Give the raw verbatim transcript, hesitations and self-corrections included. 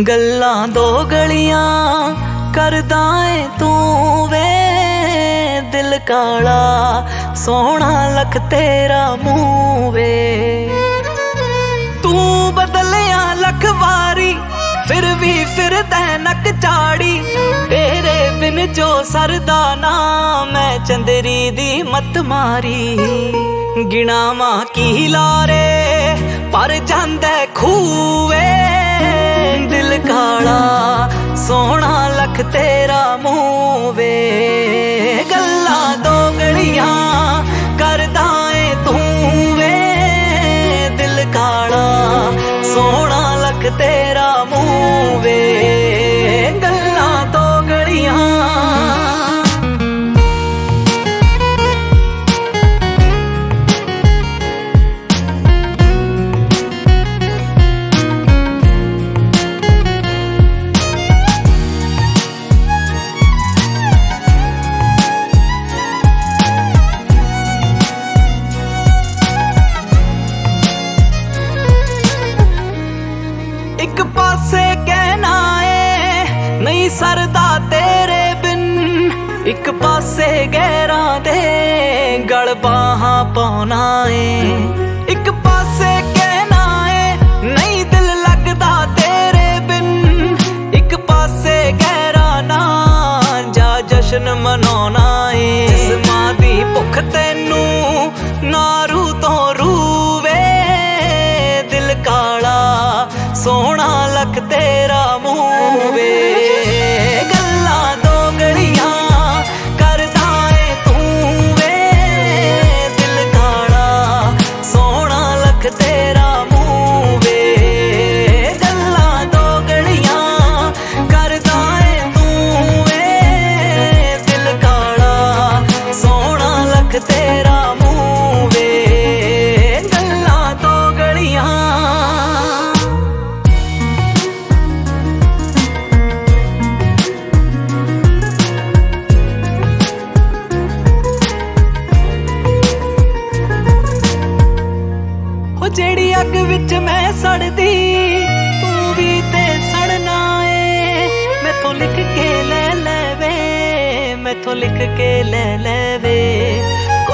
गल्लां दो गलियां करदा ऐ तू वे, दिल काला सोहना लख तेरा मुँह वे। तू बदलिया लख वारी फिर भी फिर नक चाड़ी, तेरे बिन जो सरदा ना मैं चंदरी दी मत मारी। गिणावां की लारे पर जांदे खूवे, दिल काला सोहना लख तेरा मुँह वे। गल्लां दो गलियां करदा ऐ तू वे, दिल काला सोहना लख तेरा मुँह वे। गल्लां दो गलियां एक पासे कहना है नहीं सरदा तेरे बिन, एक पासे गैरा दे गल बाहां पाना है। एक पासे कहना है नहीं दिल लगदा तेरे बिन, एक पासे गैरा ना जा जश्न मनाना है। जिस्मां दी भुख तैनू नारू तो रूवे, दिल काला सोहना लख तेरा मुँह वे। गल्लां दो गलियां करदा ऐ तू वे, दिल काला सोहना लख तेरा मुँह वे। गल्लां दो गलियां करदा ऐ तू वे, दिल काला सोहना लख तेरा मुँह वे। गल्लां दो गलियां जेड़ी अग विच मैं सड़दी तू भी ते सड़ना है। मैथों लिख के ले ले वे, मैथों लिख के ले ले वे।